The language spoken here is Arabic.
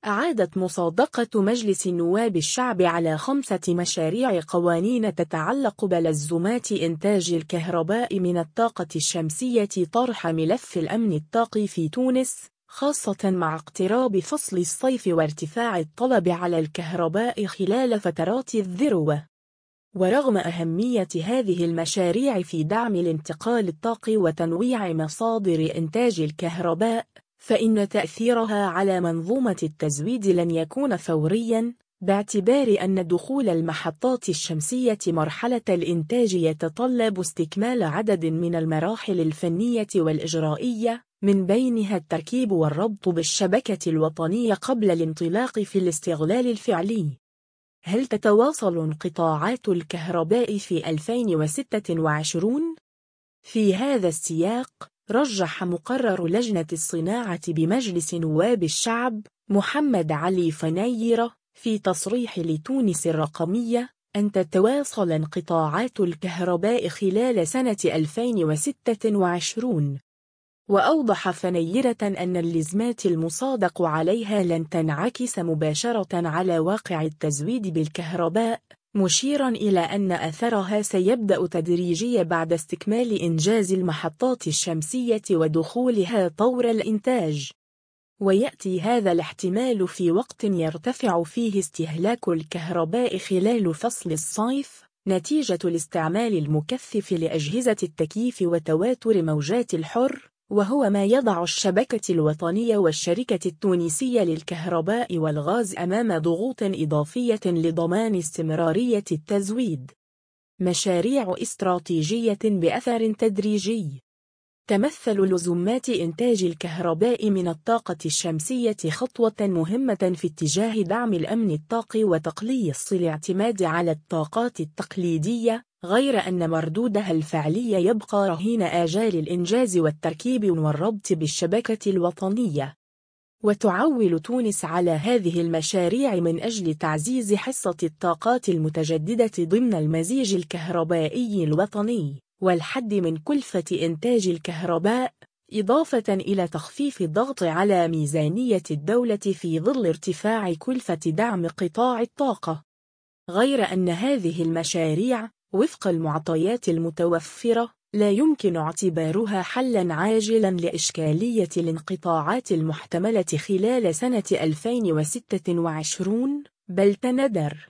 أعادت مصادقة مجلس النواب الشعب على 5 مشاريع قوانين تتعلق بلزومات إنتاج الكهرباء من الطاقة الشمسية طرح ملف الأمن الطاقي في تونس، خاصة مع اقتراب فصل الصيف وارتفاع الطلب على الكهرباء خلال فترات الذروة. ورغم أهمية هذه المشاريع في دعم الانتقال الطاقي وتنويع مصادر إنتاج الكهرباء، فإن تأثيرها على منظومة التزويد لن يكون فورياً، باعتبار أن دخول المحطات الشمسية مرحلة الإنتاج يتطلب استكمال عدد من المراحل الفنية والإجرائية، من بينها التركيب والربط بالشبكة الوطنية قبل الانطلاق في الاستغلال الفعلي. هل تتواصل انقطاعات الكهرباء في 2026؟ في هذا السياق، رجح مقرر لجنة الصناعة بمجلس نواب الشعب محمد علي فنيرة في تصريح لتونس الرقمية أن تتواصل انقطاعات الكهرباء خلال سنة 2026. وأوضح فنيرة أن اللزمات المصادق عليها لن تنعكس مباشرة على واقع التزويد بالكهرباء، مشيرا إلى أن أثرها سيبدأ تدريجيا بعد استكمال إنجاز المحطات الشمسية ودخولها طور الإنتاج. ويأتي هذا الاحتمال في وقت يرتفع فيه استهلاك الكهرباء خلال فصل الصيف، نتيجة الاستعمال المكثف لأجهزة التكييف وتواتر موجات الحر، وهو ما يضع الشبكة الوطنية والشركة التونسية للكهرباء والغاز أمام ضغوط إضافية لضمان استمرارية التزويد. مشاريع استراتيجية بأثر تدريجي. تمثل لزومات إنتاج الكهرباء من الطاقة الشمسية خطوة مهمة في اتجاه دعم الأمن الطاقي وتقليص الاعتماد على الطاقات التقليدية، غير أن مردودها الفعلي يبقى رهين آجال الإنجاز والتركيب والربط بالشبكة الوطنية. وتعول تونس على هذه المشاريع من أجل تعزيز حصة الطاقات المتجددة ضمن المزيج الكهربائي الوطني، والحد من كلفة إنتاج الكهرباء، إضافة إلى تخفيف الضغط على ميزانية الدولة في ظل ارتفاع كلفة دعم قطاع الطاقة. غير أن هذه المشاريع، وفق المعطيات المتوفرة، لا يمكن اعتبارها حلاً عاجلاً لإشكالية الانقطاعات المحتملة خلال سنة 2026، بل تندر